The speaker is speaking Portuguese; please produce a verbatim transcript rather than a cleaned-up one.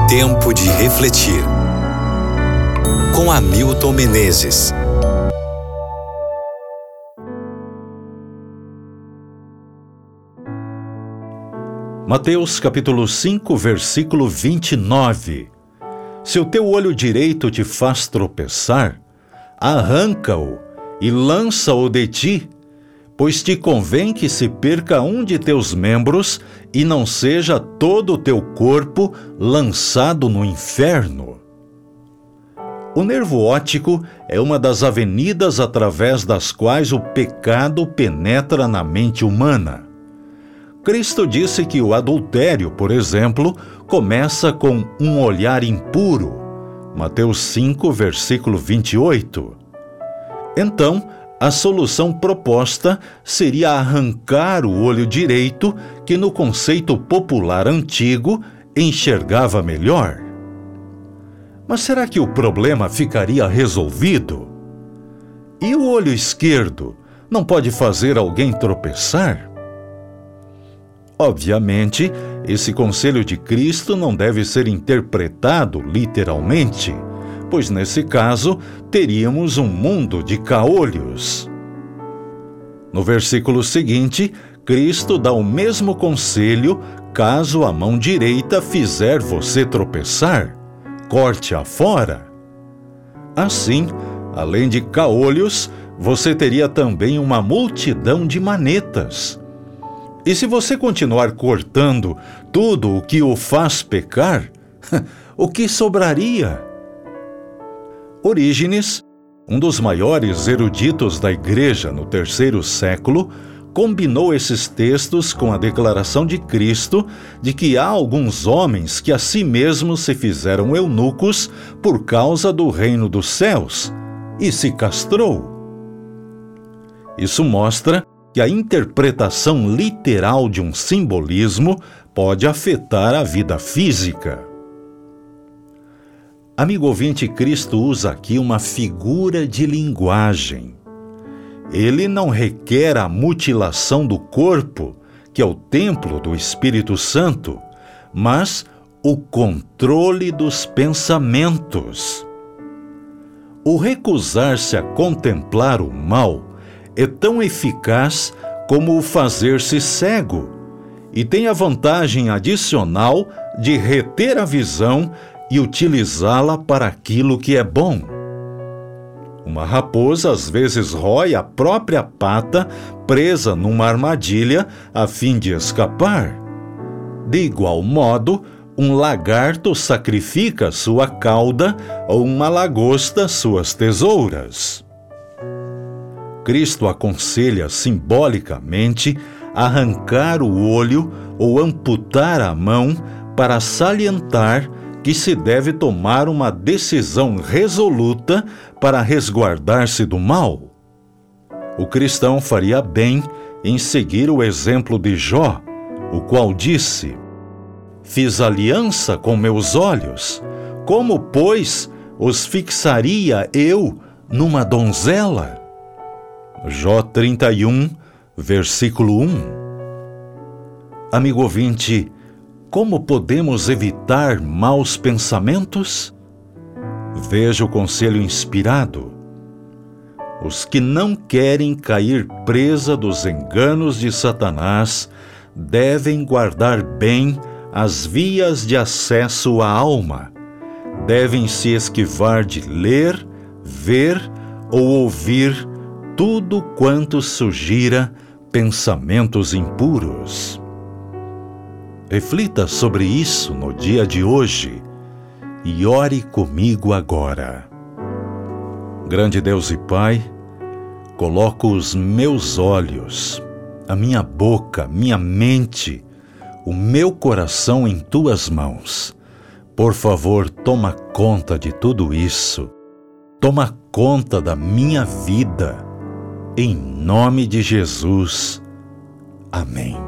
Tempo de refletir. Com Hamilton Menezes. Mateus capítulo cinco, versículo vinte e nove. Se o teu olho direito te faz tropeçar, arranca-o e lança-o de ti, pois te convém que se perca um de teus membros e não seja todo o teu corpo lançado no inferno. O nervo óptico é uma das avenidas através das quais o pecado penetra na mente humana. Cristo disse que o adultério, por exemplo, começa com um olhar impuro. Mateus cinco, versículo vinte e oito. Então, a solução proposta seria arrancar o olho direito, que no conceito popular antigo enxergava melhor. Mas será que o problema ficaria resolvido? E o olho esquerdo não pode fazer alguém tropeçar? Obviamente, esse conselho de Cristo não deve ser interpretado literalmente, pois nesse caso teríamos um mundo de caolhos. No versículo seguinte, Cristo dá o mesmo conselho caso a mão direita fizer você tropeçar, corte-a fora. Assim, além de caolhos, você teria também uma multidão de manetas. E se você continuar cortando tudo o que o faz pecar, o que sobraria? Orígenes, um dos maiores eruditos da Igreja no terceiro século, combinou esses textos com a declaração de Cristo de que há alguns homens que a si mesmos se fizeram eunucos por causa do reino dos céus, e se castrou. Isso mostra que a interpretação literal de um simbolismo pode afetar a vida física. Amigo ouvinte, Cristo usa aqui uma figura de linguagem. Ele não requer a mutilação do corpo, que é o templo do Espírito Santo, mas o controle dos pensamentos. O recusar-se a contemplar o mal é tão eficaz como o fazer-se cego, e tem a vantagem adicional de reter a visão e utilizá-la para aquilo que é bom. Uma raposa às vezes rói a própria pata presa numa armadilha a fim de escapar. De igual modo, um lagarto sacrifica sua cauda ou uma lagosta suas tesouras. Cristo aconselha simbolicamente arrancar o olho ou amputar a mão para salientar que se deve tomar uma decisão resoluta para resguardar-se do mal. O cristão faria bem em seguir o exemplo de Jó, o qual disse: "Fiz aliança com meus olhos, como, pois, os fixaria eu numa donzela?" Jó trinta e um, versículo um. Amigo ouvinte, como podemos evitar maus pensamentos? Veja o conselho inspirado. Os que não querem cair presa dos enganos de Satanás devem guardar bem as vias de acesso à alma. Devem se esquivar de ler, ver ou ouvir tudo quanto sugira pensamentos impuros. Reflita sobre isso no dia de hoje e ore comigo agora. Grande Deus e Pai, coloco os meus olhos, a minha boca, minha mente, o meu coração em Tuas mãos. Por favor, toma conta de tudo isso. Toma conta da minha vida. Em nome de Jesus. Amém.